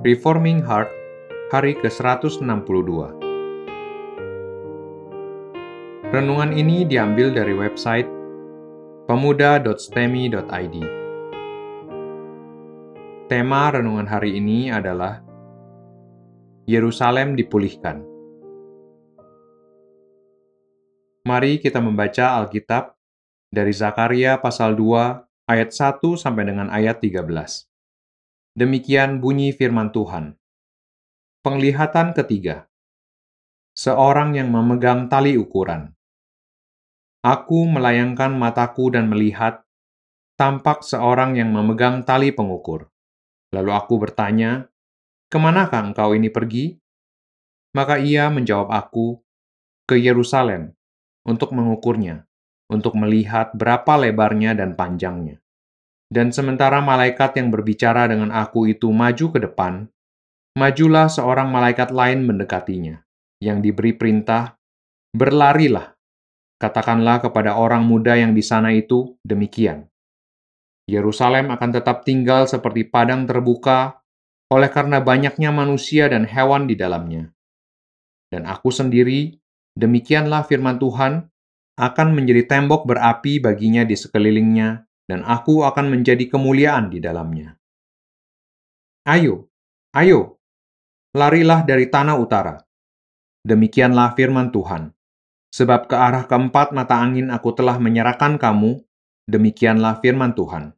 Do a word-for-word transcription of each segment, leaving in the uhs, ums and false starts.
Reforming Heart, hari ke seratus enam puluh dua. Renungan ini diambil dari website pemuda dot stemi dot i d. Tema renungan hari ini adalah Yerusalem dipulihkan. Mari kita membaca Alkitab dari Zakaria pasal dua ayat satu sampai dengan ayat tiga belas. Demikian bunyi firman Tuhan. Penglihatan ketiga. Seorang yang memegang tali ukuran. Aku melayangkan mataku dan melihat, tampak seorang yang memegang tali pengukur. Lalu aku bertanya, "Kemanakah engkau ini pergi?" Maka ia menjawab aku, "Ke Yerusalem, untuk mengukurnya, untuk melihat berapa lebarnya dan panjangnya." Dan sementara malaikat yang berbicara dengan aku itu maju ke depan, majulah seorang malaikat lain mendekatinya, yang diberi perintah, "Berlarilah, katakanlah kepada orang muda yang di sana itu demikian. Yerusalem akan tetap tinggal seperti padang terbuka, oleh karena banyaknya manusia dan hewan di dalamnya. Dan aku sendiri, demikianlah firman Tuhan, akan menjadi tembok berapi baginya di sekelilingnya, dan aku akan menjadi kemuliaan di dalamnya. Ayo, ayo, larilah dari tanah utara. Demikianlah firman Tuhan. Sebab ke arah keempat mata angin aku telah menyerahkan kamu, demikianlah firman Tuhan.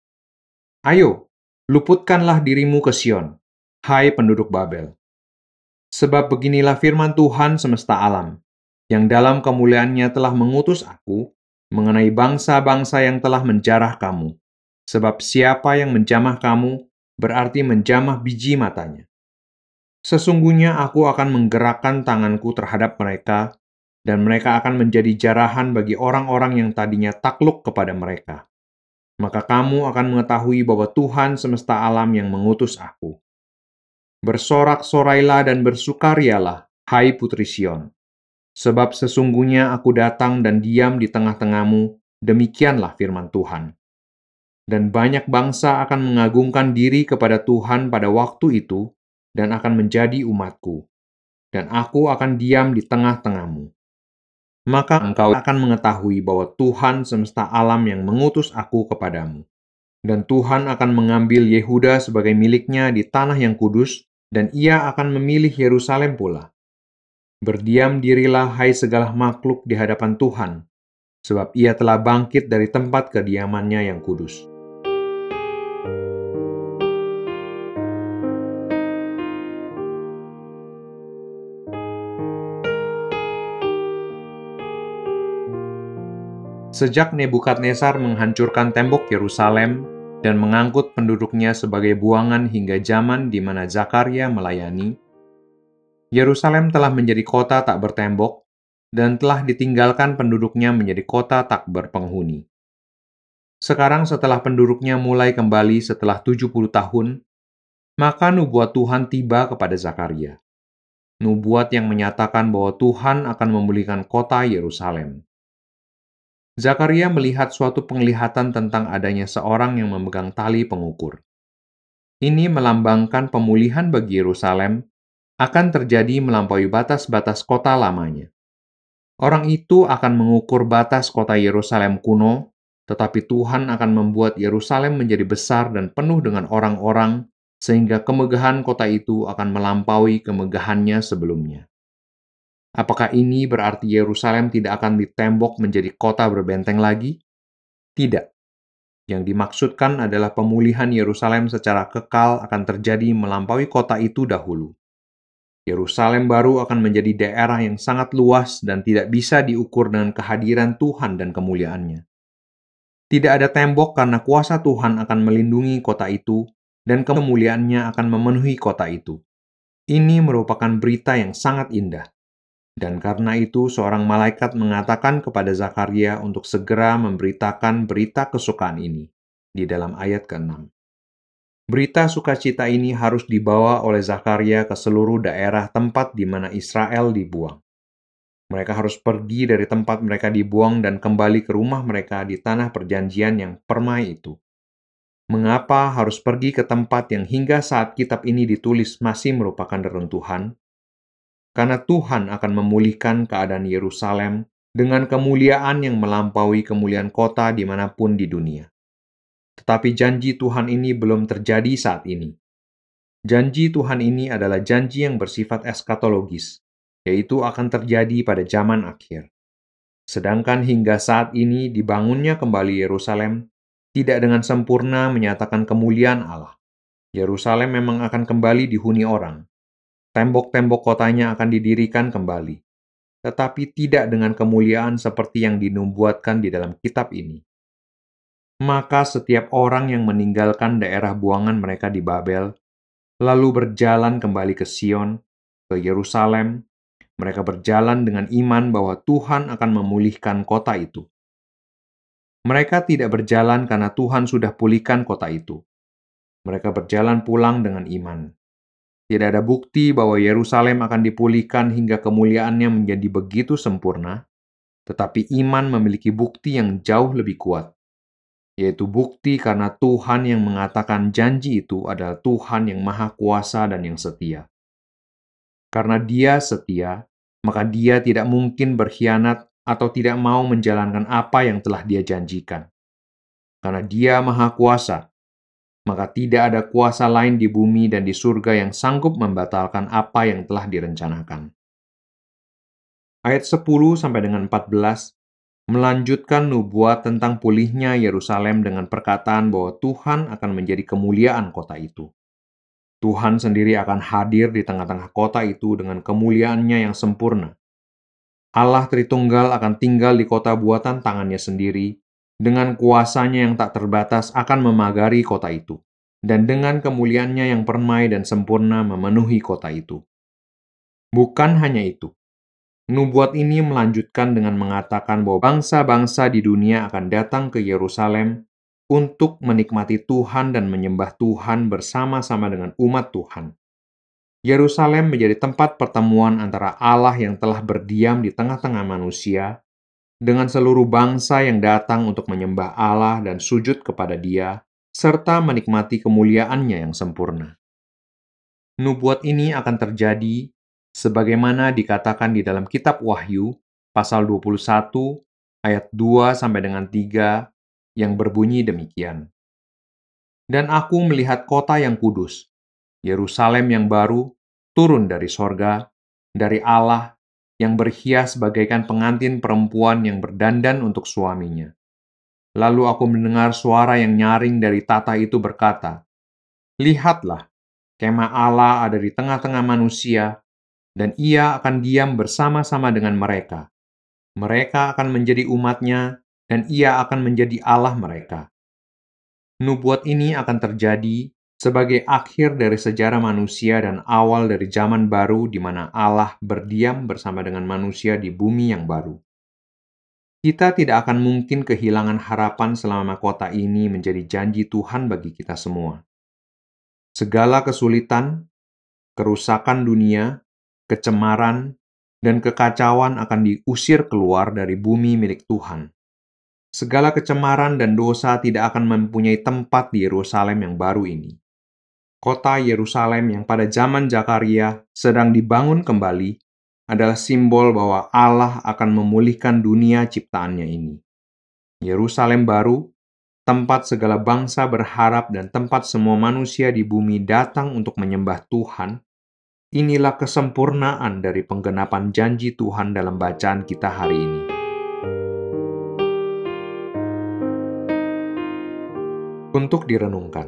Ayo, luputkanlah dirimu ke Sion, hai penduduk Babel. Sebab beginilah firman Tuhan semesta alam, yang dalam kemuliaannya telah mengutus aku, mengenai bangsa-bangsa yang telah menjarah kamu. Sebab siapa yang menjamah kamu, berarti menjamah biji matanya. Sesungguhnya aku akan menggerakkan tanganku terhadap mereka, dan mereka akan menjadi jarahan bagi orang-orang yang tadinya takluk kepada mereka. Maka kamu akan mengetahui bahwa Tuhan semesta alam yang mengutus aku. Bersorak-sorailah dan bersukarialah, hai putri Sion. Sebab sesungguhnya aku datang dan diam di tengah-tengahmu, demikianlah firman Tuhan. Dan banyak bangsa akan mengagungkan diri kepada Tuhan pada waktu itu, dan akan menjadi umatku. Dan aku akan diam di tengah-tengahmu. Maka engkau akan mengetahui bahwa Tuhan semesta alam yang mengutus aku kepadamu. Dan Tuhan akan mengambil Yehuda sebagai miliknya di tanah yang kudus, dan ia akan memilih Yerusalem pula. Berdiam dirilah, hai segala makhluk di hadapan Tuhan, sebab ia telah bangkit dari tempat kediamannya yang kudus. Sejak Nebukadnezar menghancurkan tembok Yerusalem dan mengangkut penduduknya sebagai buangan hingga zaman di mana Zakaria melayani, Yerusalem telah menjadi kota tak bertembok dan telah ditinggalkan penduduknya menjadi kota tak berpenghuni. Sekarang setelah penduduknya mulai kembali setelah tujuh puluh tahun, maka nubuat Tuhan tiba kepada Zakaria. Nubuat yang menyatakan bahwa Tuhan akan memulihkan kota Yerusalem. Zakaria melihat suatu penglihatan tentang adanya seorang yang memegang tali pengukur. Ini melambangkan pemulihan bagi Yerusalem akan terjadi melampaui batas-batas kota lamanya. Orang itu akan mengukur batas kota Yerusalem kuno, tetapi Tuhan akan membuat Yerusalem menjadi besar dan penuh dengan orang-orang, sehingga kemegahan kota itu akan melampaui kemegahannya sebelumnya. Apakah ini berarti Yerusalem tidak akan ditembok menjadi kota berbenteng lagi? Tidak. Yang dimaksudkan adalah pemulihan Yerusalem secara kekal akan terjadi melampaui kota itu dahulu. Yerusalem baru akan menjadi daerah yang sangat luas dan tidak bisa diukur dengan kehadiran Tuhan dan kemuliaannya. Tidak ada tembok karena kuasa Tuhan akan melindungi kota itu dan kemuliaannya akan memenuhi kota itu. Ini merupakan berita yang sangat indah. Dan karena itu seorang malaikat mengatakan kepada Zakaria untuk segera memberitakan berita kesukaan ini di dalam ayat keenam. Berita sukacita ini harus dibawa oleh Zakaria ke seluruh daerah tempat di mana Israel dibuang. Mereka harus pergi dari tempat mereka dibuang dan kembali ke rumah mereka di tanah perjanjian yang permai itu. Mengapa harus pergi ke tempat yang hingga saat kitab ini ditulis masih merupakan reruntuhan? Karena Tuhan akan memulihkan keadaan Yerusalem dengan kemuliaan yang melampaui kemuliaan kota dimanapun di dunia. Tetapi janji Tuhan ini belum terjadi saat ini. Janji Tuhan ini adalah janji yang bersifat eskatologis, yaitu akan terjadi pada zaman akhir. Sedangkan hingga saat ini dibangunnya kembali Yerusalem tidak dengan sempurna menyatakan kemuliaan Allah. Yerusalem memang akan kembali dihuni orang. Tembok-tembok kotanya akan didirikan kembali, tetapi tidak dengan kemuliaan seperti yang dinubuatkan di dalam kitab ini. Maka setiap orang yang meninggalkan daerah buangan mereka di Babel, lalu berjalan kembali ke Sion, ke Yerusalem, mereka berjalan dengan iman bahwa Tuhan akan memulihkan kota itu. Mereka tidak berjalan karena Tuhan sudah pulihkan kota itu. Mereka berjalan pulang dengan iman. Tidak ada bukti bahwa Yerusalem akan dipulihkan hingga kemuliaannya menjadi begitu sempurna, tetapi iman memiliki bukti yang jauh lebih kuat, yaitu bukti karena Tuhan yang mengatakan janji itu adalah Tuhan yang maha kuasa dan yang setia. Karena Dia setia, maka Dia tidak mungkin berkhianat atau tidak mau menjalankan apa yang telah Dia janjikan. Karena Dia maha kuasa, maka tidak ada kuasa lain di bumi dan di surga yang sanggup membatalkan apa yang telah direncanakan. Ayat sepuluh sampai dengan empat belas melanjutkan nubuat tentang pulihnya Yerusalem dengan perkataan bahwa Tuhan akan menjadi kemuliaan kota itu. Tuhan sendiri akan hadir di tengah-tengah kota itu dengan kemuliaannya yang sempurna. Allah Tritunggal akan tinggal di kota buatan tangannya sendiri, dengan kuasanya yang tak terbatas akan memagari kota itu, dan dengan kemuliaannya yang permai dan sempurna memenuhi kota itu. Bukan hanya itu, nubuat ini melanjutkan dengan mengatakan bahwa bangsa-bangsa di dunia akan datang ke Yerusalem untuk menikmati Tuhan dan menyembah Tuhan bersama-sama dengan umat Tuhan. Yerusalem menjadi tempat pertemuan antara Allah yang telah berdiam di tengah-tengah manusia dengan seluruh bangsa yang datang untuk menyembah Allah dan sujud kepada Dia, serta menikmati kemuliaannya yang sempurna. Nubuat ini akan terjadi sebagaimana dikatakan di dalam kitab Wahyu, pasal dua puluh satu, ayat dua sampai dengan tiga, yang berbunyi demikian. Dan aku melihat kota yang kudus, Yerusalem yang baru, turun dari sorga, dari Allah, yang berhias bagaikan pengantin perempuan yang berdandan untuk suaminya. Lalu aku mendengar suara yang nyaring dari tata itu berkata, "Lihatlah, kemah Allah ada di tengah-tengah manusia, dan Ia akan diam bersama-sama dengan mereka. Mereka akan menjadi umat-Nya, dan Ia akan menjadi Allah mereka." Nubuat ini akan terjadi sebagai akhir dari sejarah manusia dan awal dari zaman baru di mana Allah berdiam bersama dengan manusia di bumi yang baru. Kita tidak akan mungkin kehilangan harapan selama kota ini menjadi janji Tuhan bagi kita semua. Segala kesulitan, kerusakan dunia, kecemaran, dan kekacauan akan diusir keluar dari bumi milik Tuhan. Segala kecemaran dan dosa tidak akan mempunyai tempat di Yerusalem yang baru ini. Kota Yerusalem yang pada zaman Zakaria sedang dibangun kembali adalah simbol bahwa Allah akan memulihkan dunia ciptaannya ini. Yerusalem baru, tempat segala bangsa berharap dan tempat semua manusia di bumi datang untuk menyembah Tuhan, inilah kesempurnaan dari penggenapan janji Tuhan dalam bacaan kita hari ini. Untuk direnungkan.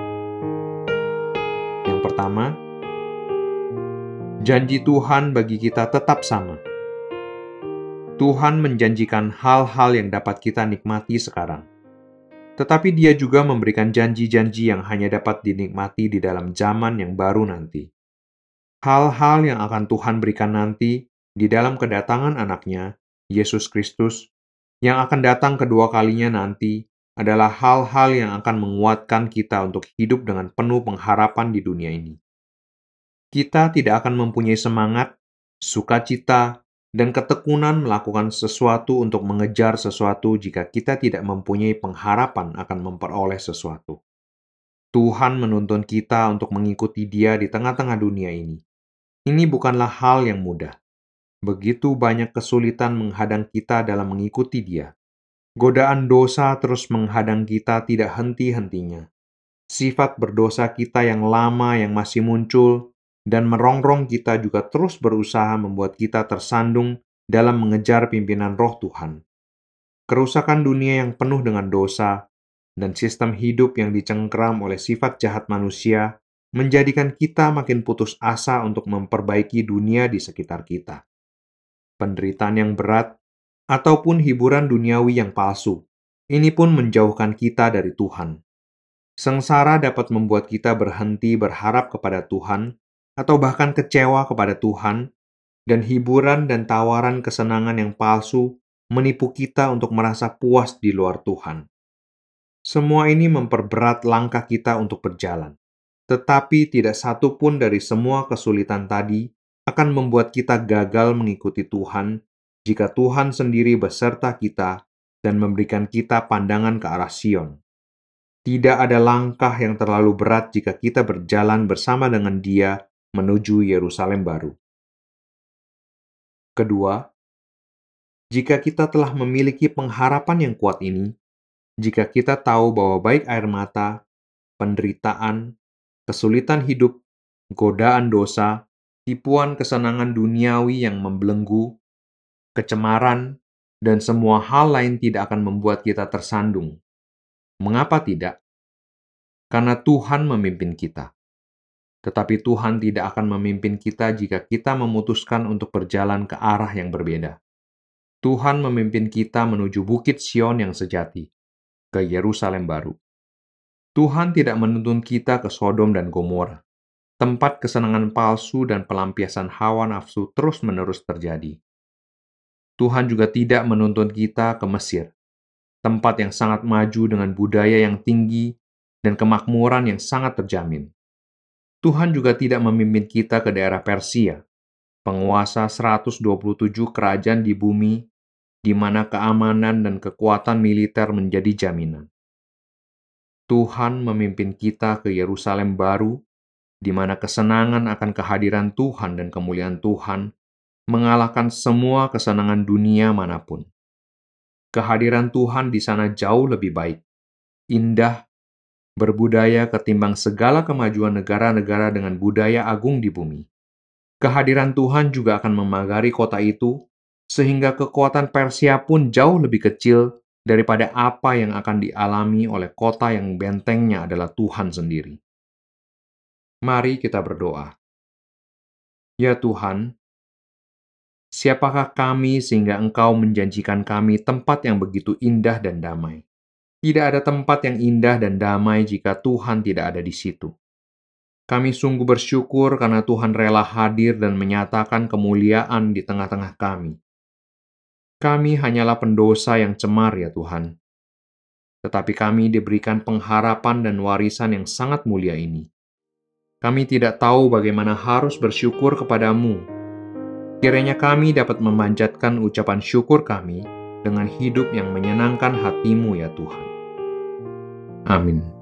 Yang pertama, janji Tuhan bagi kita tetap sama. Tuhan menjanjikan hal-hal yang dapat kita nikmati sekarang. Tetapi Dia juga memberikan janji-janji yang hanya dapat dinikmati di dalam zaman yang baru nanti. Hal-hal yang akan Tuhan berikan nanti di dalam kedatangan anaknya, Yesus Kristus, yang akan datang kedua kalinya nanti, adalah hal-hal yang akan menguatkan kita untuk hidup dengan penuh pengharapan di dunia ini. Kita tidak akan mempunyai semangat, sukacita, dan ketekunan melakukan sesuatu untuk mengejar sesuatu jika kita tidak mempunyai pengharapan akan memperoleh sesuatu. Tuhan menuntun kita untuk mengikuti Dia di tengah-tengah dunia ini. Ini bukanlah hal yang mudah. Begitu banyak kesulitan menghadang kita dalam mengikuti Dia. Godaan dosa terus menghadang kita tidak henti-hentinya. Sifat berdosa kita yang lama yang masih muncul dan merongrong kita juga terus berusaha membuat kita tersandung dalam mengejar pimpinan Roh Tuhan. Kerusakan dunia yang penuh dengan dosa dan sistem hidup yang dicengkeram oleh sifat jahat manusia menjadikan kita makin putus asa untuk memperbaiki dunia di sekitar kita. Penderitaan yang berat ataupun hiburan duniawi yang palsu, ini pun menjauhkan kita dari Tuhan. Sengsara dapat membuat kita berhenti berharap kepada Tuhan, atau bahkan kecewa kepada Tuhan, dan hiburan dan tawaran kesenangan yang palsu menipu kita untuk merasa puas di luar Tuhan. Semua ini memperberat langkah kita untuk berjalan. Tetapi tidak satu pun dari semua kesulitan tadi akan membuat kita gagal mengikuti Tuhan jika Tuhan sendiri beserta kita dan memberikan kita pandangan ke arah Sion. Tidak ada langkah yang terlalu berat jika kita berjalan bersama dengan Dia menuju Yerusalem baru. Kedua, jika kita telah memiliki pengharapan yang kuat ini, jika kita tahu bahwa baik air mata, penderitaan, kesulitan hidup, godaan dosa, tipuan kesenangan duniawi yang membelenggu, kecemaran, dan semua hal lain tidak akan membuat kita tersandung. Mengapa tidak? Karena Tuhan memimpin kita. Tetapi Tuhan tidak akan memimpin kita jika kita memutuskan untuk berjalan ke arah yang berbeda. Tuhan memimpin kita menuju Bukit Sion yang sejati, ke Yerusalem baru. Tuhan tidak menuntun kita ke Sodom dan Gomora, tempat kesenangan palsu dan pelampiasan hawa nafsu terus-menerus terjadi. Tuhan juga tidak menuntun kita ke Mesir, tempat yang sangat maju dengan budaya yang tinggi dan kemakmuran yang sangat terjamin. Tuhan juga tidak memimpin kita ke daerah Persia, penguasa seratus dua puluh tujuh kerajaan di bumi, di mana keamanan dan kekuatan militer menjadi jaminan. Tuhan memimpin kita ke Yerusalem baru, di mana kesenangan akan kehadiran Tuhan dan kemuliaan Tuhan mengalahkan semua kesenangan dunia manapun. Kehadiran Tuhan di sana jauh lebih baik, indah, berbudaya ketimbang segala kemajuan negara-negara dengan budaya agung di bumi. Kehadiran Tuhan juga akan memagari kota itu, sehingga kekuatan Persia pun jauh lebih kecil daripada apa yang akan dialami oleh kota yang bentengnya adalah Tuhan sendiri. Mari kita berdoa. Ya Tuhan, siapakah kami sehingga Engkau menjanjikan kami tempat yang begitu indah dan damai? Tidak ada tempat yang indah dan damai jika Tuhan tidak ada di situ. Kami sungguh bersyukur karena Tuhan rela hadir dan menyatakan kemuliaan di tengah-tengah kami. Kami hanyalah pendosa yang cemar ya Tuhan. Tetapi kami diberikan pengharapan dan warisan yang sangat mulia ini. Kami tidak tahu bagaimana harus bersyukur kepadamu. Kiranya kami dapat memanjatkan ucapan syukur kami dengan hidup yang menyenangkan hatimu ya Tuhan. Amin.